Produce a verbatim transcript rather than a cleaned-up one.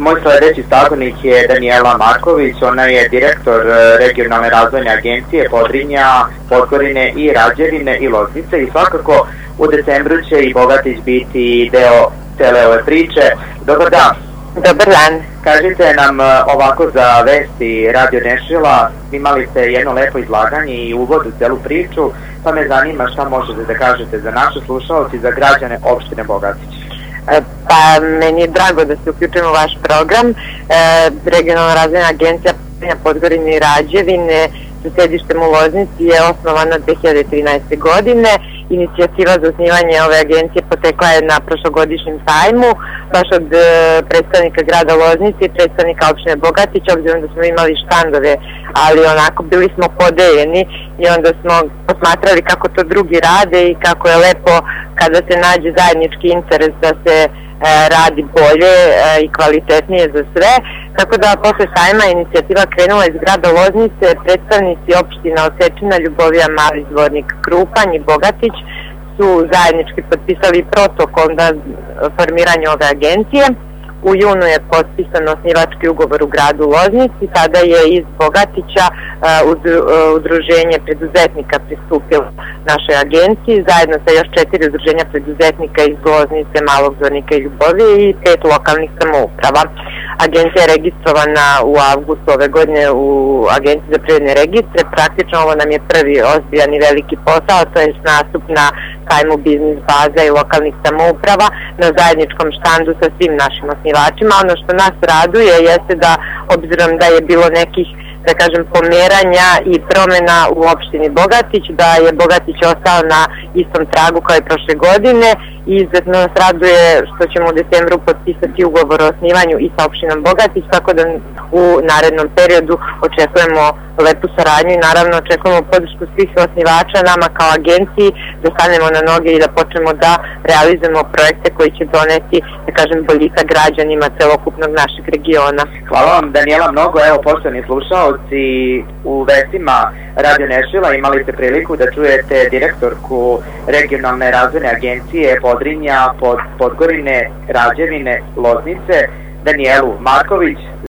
Moj sledeći sagovornik je Danijela Marković, ona je direktor regionalne razvojne agencije Podrinja, Podgorine i Rađevine i Loznice i svakako u decembru će i Bogatić biti deo cele ove priče. Dobar dan. Dobar dan. Kažite nam ovako za vesti Radio Nešila, imali ste jedno lepo izlaganje i uvod u celu priču, pa me zanima šta možete da kažete za naše slušalce i za građane opštine Bogatić. Pa meni je drago da se uključimo u vaš program. E, Regionalna razvojna agencija Podgorine i Rađevine sa sedištem u Loznici je osnovana dve hiljade trinaeste. godine. Inicijativa za osnivanje ove agencije potekla je na prošlogodišnjem sajmu, baš od e, predstavnika grada Loznice i predstavnika opštine Bogatić, obzirom da smo imali štandove, ali onako bili smo podeljeni i onda smo posmatrali kako to drugi rade i kako je lepo kada se nađe zajednički interes da se e, radi bolje e, i kvalitetnije za sve. Tako da posle sajma inicijativa krenula iz grada Loznice, predstavnici opština Osečina, Ljubovija, Mali Zvornik, Krupanj i Bogatić su zajednički potpisali protokol na formiranje ove agencije. U junu je potpisan osnivački ugovor u gradu Loznici, tada je iz Bogatića udruženje preduzetnika pristupilo našoj agenciji, zajedno sa još četiri udruženja preduzetnika iz Loznice, Malog Zvornika i Ljubovije i pet lokalnih samouprava. Agencija je registrovana u avgustu ove godine u Agenciji za privredne registre. Praktično ovo nam je prvi ozbiljan i veliki posao, to je nastup na sajmu biznis baza i lokalnih samouprava na zajedničkom štandu sa svim našim osnivačima. Ono što nas raduje jeste da, obzirom da je bilo nekih, da kažem, pomeranja i promena u opštini Bogatić, da je Bogatić ostao na istom tragu kao i prošle godine i izuzetno nas raduje što ćemo u decembru potpisati ugovor o osnivanju i sa opštinom Bogatić, tako da u narednom periodu očekujemo lepu saradnju i naravno očekujemo podršku svih osnivača nama kao agenciji da stanemo na noge i da počnemo da realizujemo projekte koji će doneti, da kažem, boljitak građanima celokupnog našeg regiona. Hvala vam, Danijela, mnogo. Evo, poštovani slušaoci, u vestima Radio Nešila imali ste priliku da čujete direktorku regionalne razvojne agencije Podrinja, Pod, Podgorine, Rađevine, Loznice, Danijelu Marković.